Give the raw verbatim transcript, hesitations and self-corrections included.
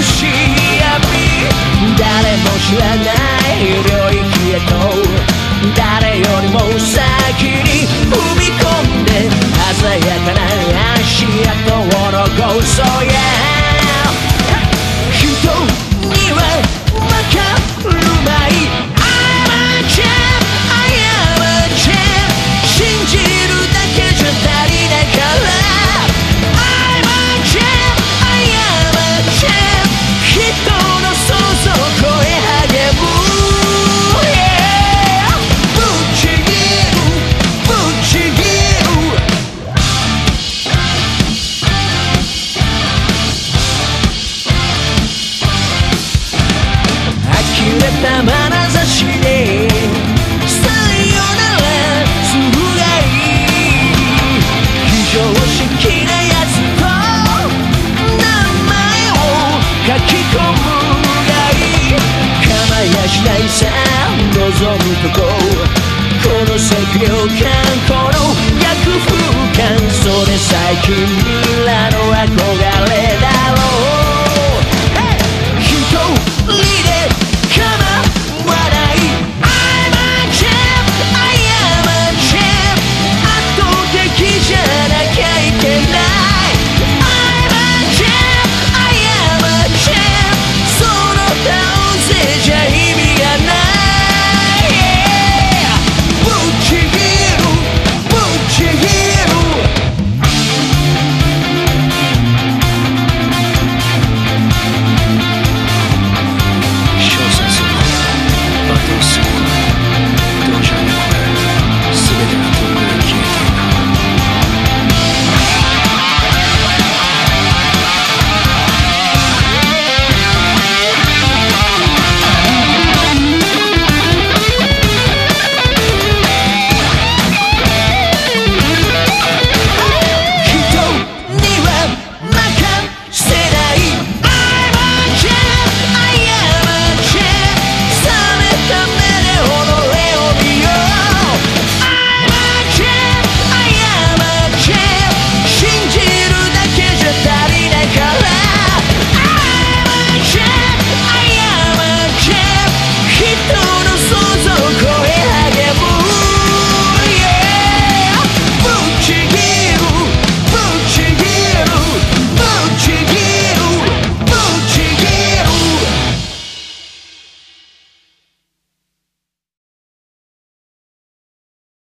しい闇、誰も知らない領域へと誰よりも先に踏み込んで鮮やかな足跡を残そう、yeah、 人にはわかるまい I'm a champ, I am a champ、 信じるだけじゃ足りないから、 I'm a champ, I am a champ、 人の想像を超え励む、たまなざしでさよならするがいい、非常識なやつと名前を書き込むがいい、構やしないさ望むとこ、この赤涼感、この逆風感、それさえ君らの憧れ